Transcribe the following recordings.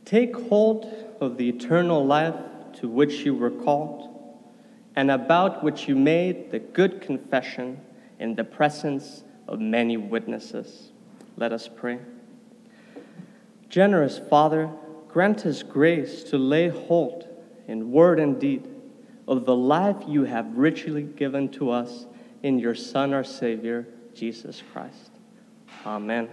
Take hold of the eternal life to which you were called, and about which you made the good confession in the presence of many witnesses. Let us pray. Generous Father, grant us grace to lay hold in word and deed of the life you have richly given to us in your Son, our Savior, Jesus Christ. Amen.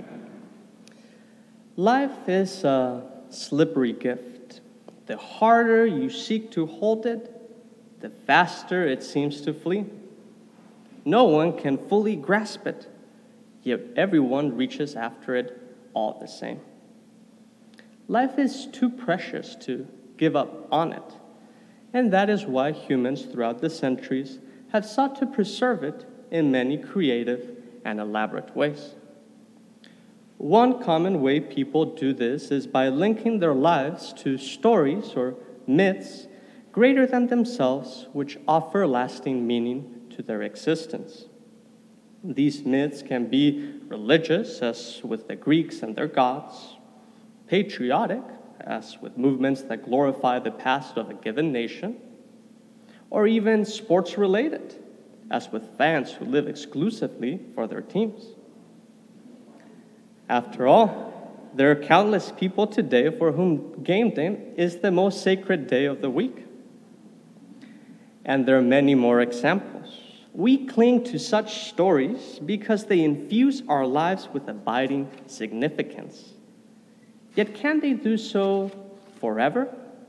Life is a slippery gift. The harder you seek to hold it, the faster it seems to flee. No one can fully grasp it, yet everyone reaches after it all the same. Life is too precious to give up on it, and that is why humans throughout the centuries have sought to preserve it in many creative and elaborate ways. One common way people do this is by linking their lives to stories or myths greater than themselves, which offer lasting meaning to their existence. These myths can be religious, as with the Greeks and their gods, patriotic, as with movements that glorify the past of a given nation, or even sports-related, as with fans who live exclusively for their teams. After all, there are countless people today for whom game day is the most sacred day of the week. And there are many more examples. We cling to such stories because they infuse our lives with abiding significance. Yet can they do so forever?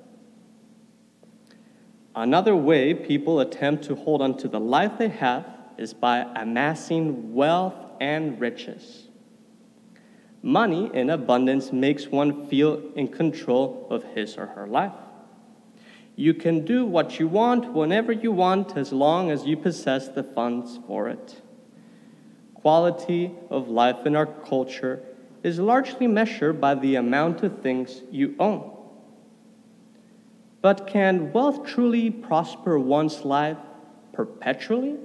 Another way people attempt to hold on to the life they have is by amassing wealth and riches. Money in abundance makes one feel in control of his or her life. You can do what you want whenever you want as long as you possess the funds for it. Quality of life in our culture is largely measured by the amount of things you own. But can wealth truly prosper one's life perpetually?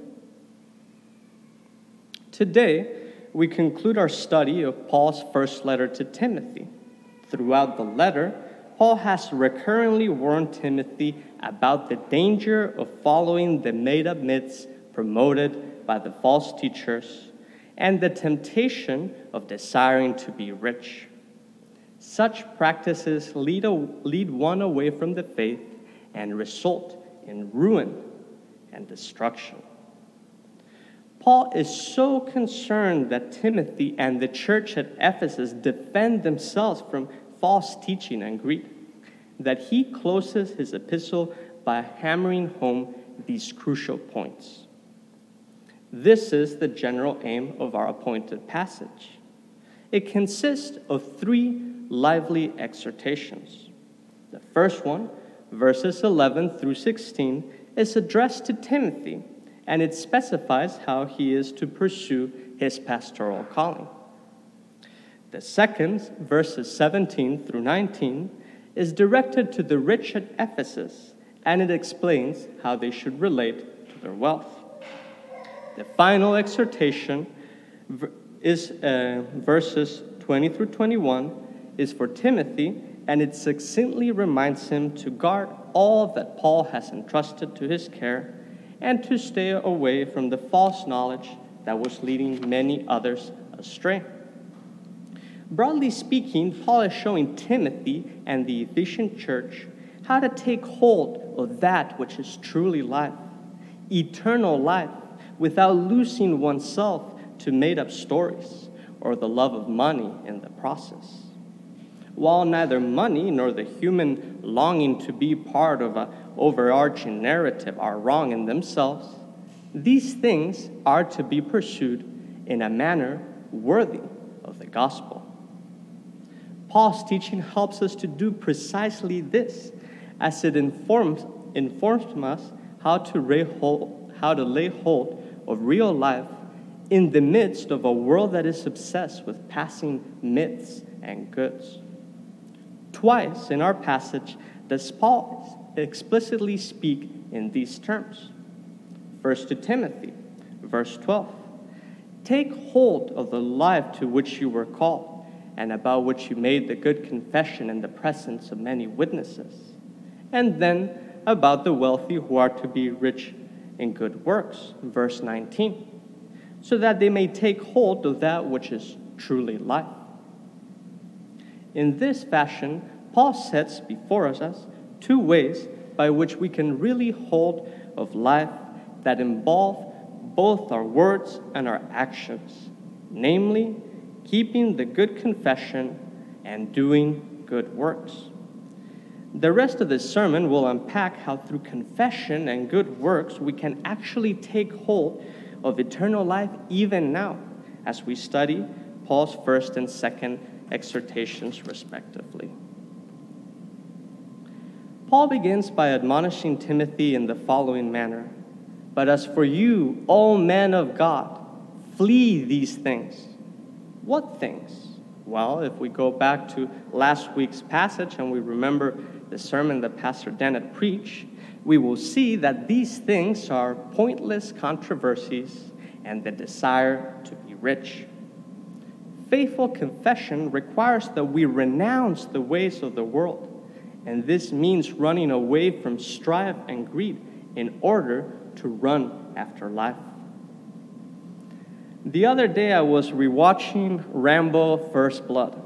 Today, we conclude our study of Paul's first letter to Timothy. Throughout the letter, Paul has recurrently warned Timothy about the danger of following the made-up myths promoted by the false teachers and the temptation of desiring to be rich. Such practices lead one away from the faith and result in ruin and destruction. Paul is so concerned that Timothy and the church at Ephesus defend themselves from false teaching and greed that he closes his epistle by hammering home these crucial points. This is the general aim of our appointed passage. It consists of 3 lively exhortations. The first one, verses 11 through 16, is addressed to Timothy, and it specifies how he is to pursue his pastoral calling. The second, verses 17 through 19, is directed to the rich at Ephesus, and it explains how they should relate to their wealth. The final exhortation is verses 20 through 21, is for Timothy, and it succinctly reminds him to guard all that Paul has entrusted to his care and to stay away from the false knowledge that was leading many others astray. Broadly speaking, Paul is showing Timothy and the Ephesian church how to take hold of that which is truly life, eternal life, without losing oneself to made-up stories or the love of money in the process. While neither money nor the human longing to be part of an overarching narrative are wrong in themselves, these things are to be pursued in a manner worthy of the gospel. Paul's teaching helps us to do precisely this, as it informs us how to lay hold of real life in the midst of a world that is obsessed with passing myths and goods. Twice in our passage does Paul explicitly speak in these terms. First to Timothy, verse 12. Take hold of the life to which you were called, and about which you made the good confession in the presence of many witnesses. And then about the wealthy who are to be rich in good works, verse 19, so that they may take hold of that which is truly life. In this fashion, Paul sets before us two ways by which we can really hold of life that involve both our words and our actions, namely, keeping the good confession and doing good works. The rest of this sermon will unpack how through confession and good works we can actually take hold of eternal life even now as we study Paul's first and second exhortations respectively. Paul begins by admonishing Timothy in the following manner: "But as for you, O men of God, flee these things." What things? Well, if we go back to last week's passage and we remember the sermon that Pastor Dennett preached, we will see that these things are pointless controversies and the desire to be rich. Faithful confession requires that we renounce the ways of the world, and this means running away from strife and greed in order to run after life. The other day I was rewatching Rambo: First Blood.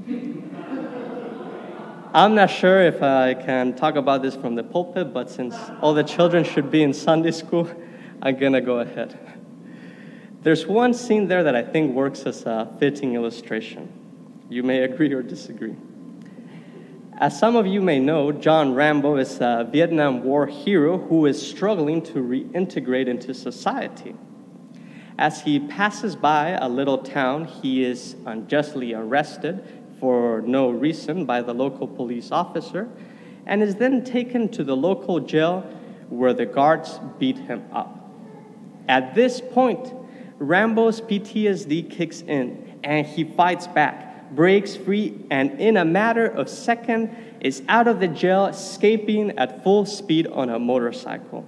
I'm not sure if I can talk about this from the pulpit, but since all the children should be in Sunday school, I'm gonna go ahead. There's one scene there that I think works as a fitting illustration. You may agree or disagree. As some of you may know, John Rambo is a Vietnam War hero who is struggling to reintegrate into society. As he passes by a little town, he is unjustly arrested for no reason by the local police officer and is then taken to the local jail where the guards beat him up. At this point, Rambo's PTSD kicks in and he fights back, breaks free, and in a matter of seconds is out of the jail, escaping at full speed on a motorcycle.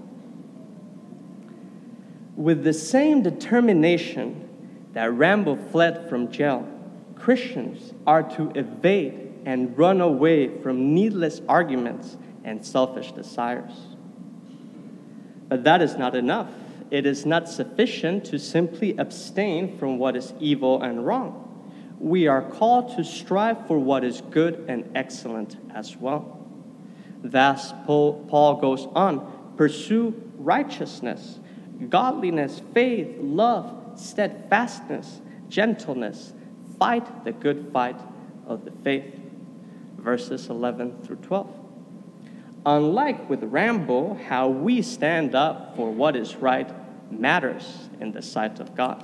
With the same determination that Rambo fled from jail, Christians are to evade and run away from needless arguments and selfish desires. But that is not enough. It is not sufficient to simply abstain from what is evil and wrong. We are called to strive for what is good and excellent as well. Thus, Paul goes on, pursue righteousness, godliness, faith, love, steadfastness, gentleness. Fight the good fight of the faith. Verses 11 through 12. Unlike with Rambo, how we stand up for what is right matters in the sight of God.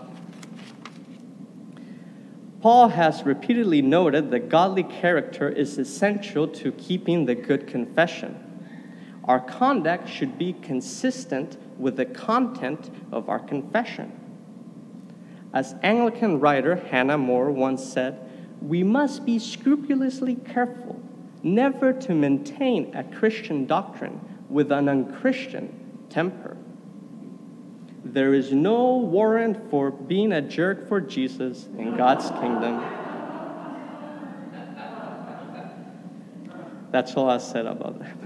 Paul has repeatedly noted that godly character is essential to keeping the good confession. Our conduct should be consistent with the content of our confession. As Anglican writer Hannah More once said, we must be scrupulously careful never to maintain a Christian doctrine with an unchristian temper. There is no warrant for being a jerk for Jesus in God's kingdom. That's all I said about that.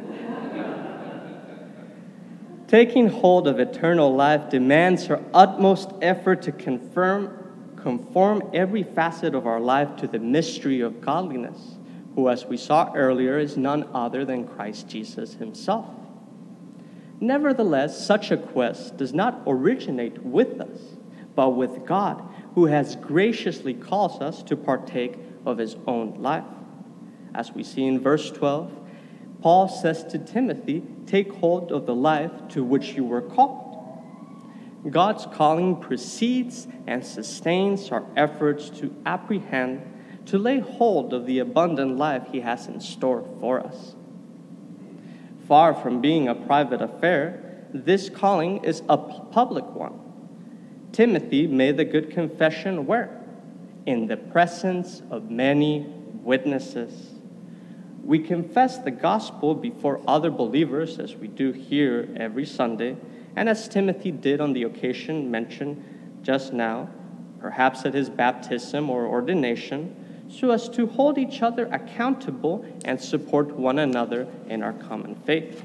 Taking hold of eternal life demands our utmost effort to conform every facet of our life to the mystery of godliness, who, as we saw earlier, is none other than Christ Jesus himself. Nevertheless, such a quest does not originate with us, but with God, who has graciously called us to partake of his own life. As we see in verse 12, Paul says to Timothy, take hold of the life to which you were called. God's calling precedes and sustains our efforts to apprehend, to lay hold of the abundant life he has in store for us. Far from being a private affair, this calling is a public one. Timothy made the good confession where? In the presence of many witnesses. We confess the gospel before other believers, as we do here every Sunday, and as Timothy did on the occasion mentioned just now, perhaps at his baptism or ordination, so as to hold each other accountable and support one another in our common faith.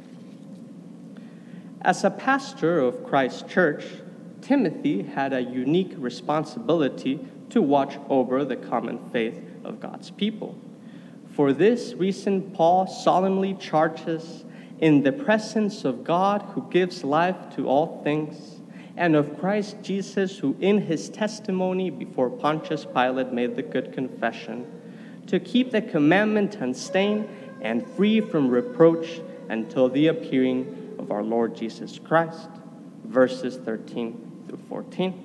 As a pastor of Christ's church, Timothy had a unique responsibility to watch over the common faith of God's people. For this reason, Paul solemnly charges, in the presence of God who gives life to all things, and of Christ Jesus, who in his testimony before Pontius Pilate made the good confession, to keep the commandment unstained and free from reproach until the appearing of our Lord Jesus Christ. Verses 13 through 14.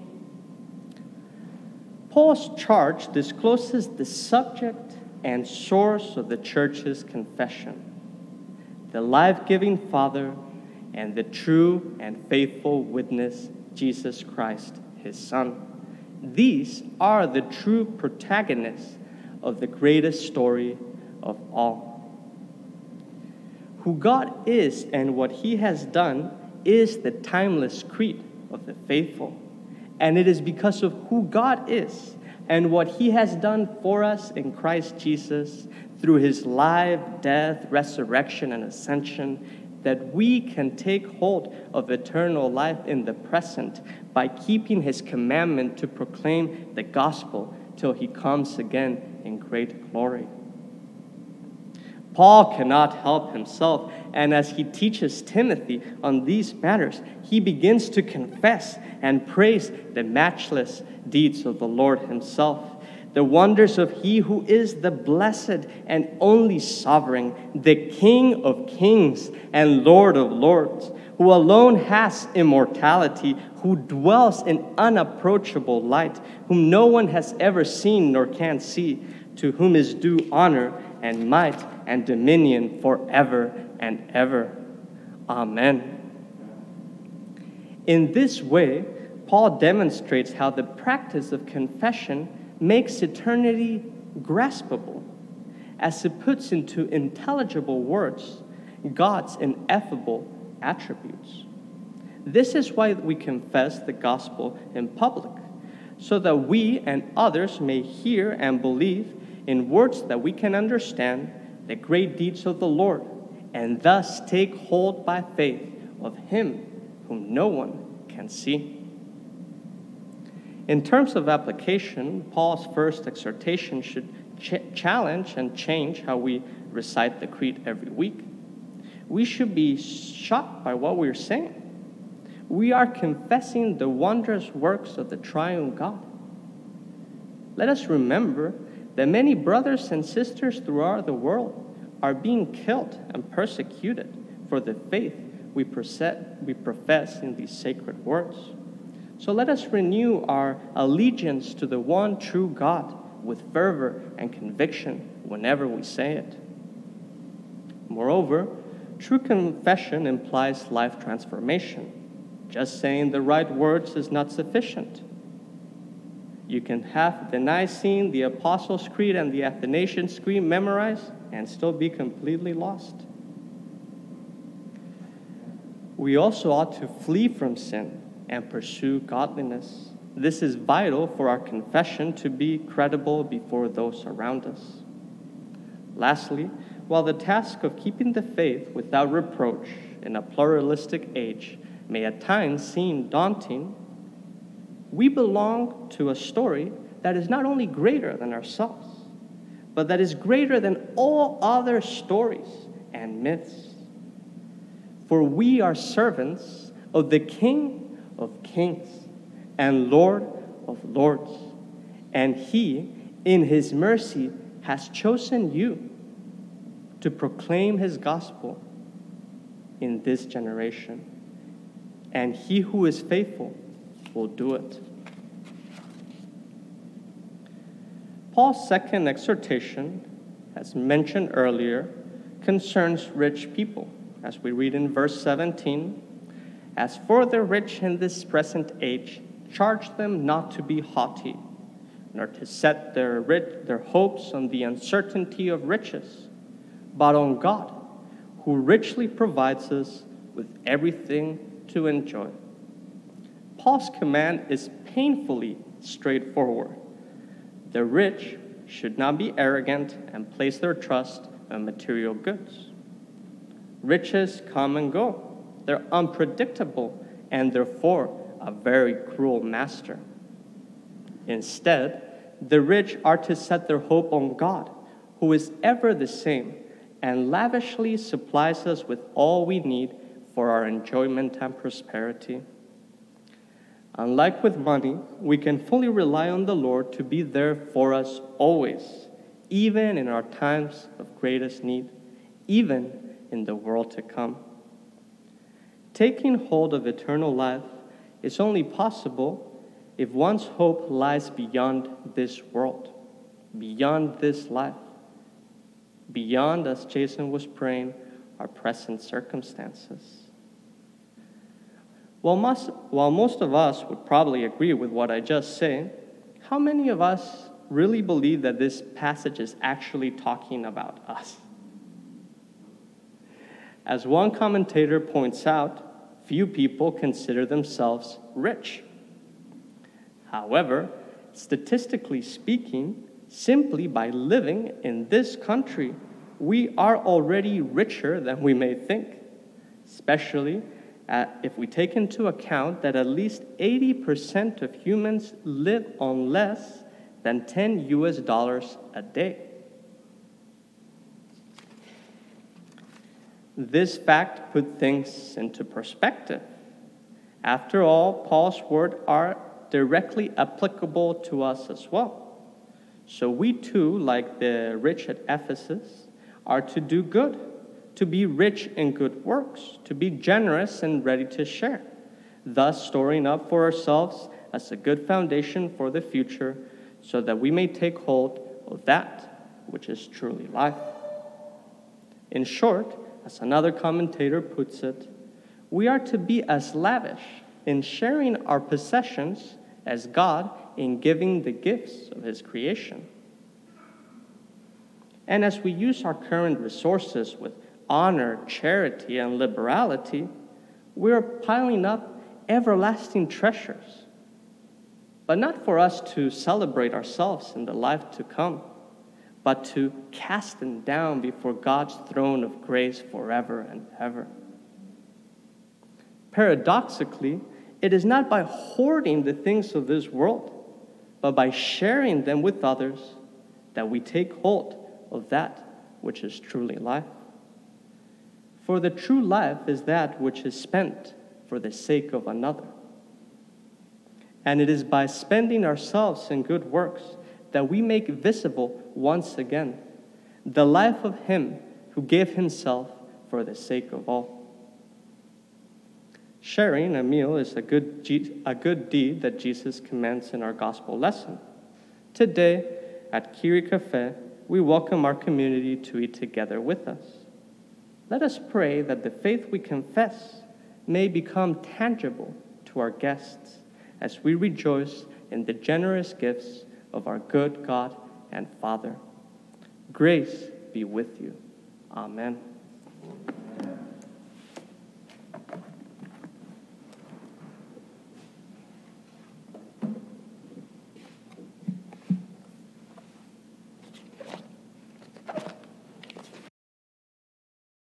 Paul's charge discloses the subject and source of the church's confession: the life-giving Father and the true and faithful witness, Jesus Christ, his Son. These are the true protagonists of the greatest story of all. Who God is and what he has done is the timeless creed of the faithful. And it is because of who God is and what he has done for us in Christ Jesus through his life, death, resurrection, and ascension that we can take hold of eternal life in the present by keeping his commandment to proclaim the gospel till he comes again in great glory. Paul cannot help himself, and as he teaches Timothy on these matters, he begins to confess and praise the matchless deeds of the Lord himself, the wonders of he who is the blessed and only sovereign, the King of kings and Lord of lords, who alone has immortality, who dwells in unapproachable light, whom no one has ever seen nor can see, to whom is due honor and might and dominion forever and ever. Amen. In this way, Paul demonstrates how the practice of confession makes eternity graspable, as it puts into intelligible words God's ineffable attributes. This is why we confess the gospel in public, so that we and others may hear and believe in words that we can understand the great deeds of the Lord, and thus take hold by faith of him whom no one can see. In terms of application, Paul's first exhortation should challenge and change how we recite the creed every week. We should be shocked by what we're saying. We are confessing the wondrous works of the triune God. Let us remember that many brothers and sisters throughout the world are being killed and persecuted for the faith we profess in these sacred words. So let us renew our allegiance to the one true God with fervor and conviction whenever we say it. Moreover, true confession implies life transformation. Just saying the right words is not sufficient. You can have the Nicene, the Apostles' Creed, and the Athanasian Creed memorized and still be completely lost. We also ought to flee from sin and pursue godliness. This is vital for our confession to be credible before those around us. Lastly, while the task of keeping the faith without reproach in a pluralistic age may at times seem daunting, we belong to a story that is not only greater than ourselves, but that is greater than all other stories and myths. For we are servants of the King of kings and Lord of lords, and he, in his mercy, has chosen you to proclaim his gospel in this generation, and he who is faithful will do it. Paul's second exhortation, as mentioned earlier, concerns rich people, as we read in verse 17. As for the rich in this present age, charge them not to be haughty, nor to set their hopes on the uncertainty of riches, but on God, who richly provides us with everything to enjoy. Paul's command is painfully straightforward. The rich should not be arrogant and place their trust in material goods. Riches come and go. They're unpredictable and therefore a very cruel master. Instead, the rich are to set their hope on God, who is ever the same and lavishly supplies us with all we need for our enjoyment and prosperity. Unlike with money, we can fully rely on the Lord to be there for us always, even in our times of greatest need, even in the world to come. Taking hold of eternal life is only possible if one's hope lies beyond this world, beyond this life, beyond, as Jason was praying, our present circumstances. While most of us would probably agree with what I just said, how many of us really believe that this passage is actually talking about us? As one commentator points out, few people consider themselves rich. However, statistically speaking, simply by living in this country, we are already richer than we may think, especially if we take into account that at least 80% of humans live on less than $10 a day. This fact put things into perspective. After all, Paul's words are directly applicable to us as well. So we too, like the rich at Ephesus, are to do good, to be rich in good works, to be generous and ready to share, thus storing up for ourselves as a good foundation for the future, so that we may take hold of that which is truly life. In short, as another commentator puts it, we are to be as lavish in sharing our possessions as God in giving the gifts of His creation. And as we use our current resources with honor, charity, and liberality, we are piling up everlasting treasures, but not for us to celebrate ourselves in the life to come, but to cast them down before God's throne of grace forever and ever. Paradoxically, it is not by hoarding the things of this world, but by sharing them with others that we take hold of that which is truly life. For the true life is that which is spent for the sake of another. And it is by spending ourselves in good works that we make visible once again the life of Him who gave Himself for the sake of all. Sharing a meal is a good deed that Jesus commands in our gospel lesson. Today, at Kiri Cafe, we welcome our community to eat together with us. Let us pray that the faith we confess may become tangible to our guests as we rejoice in the generous gifts of our good God and Father. Grace be with you. Amen.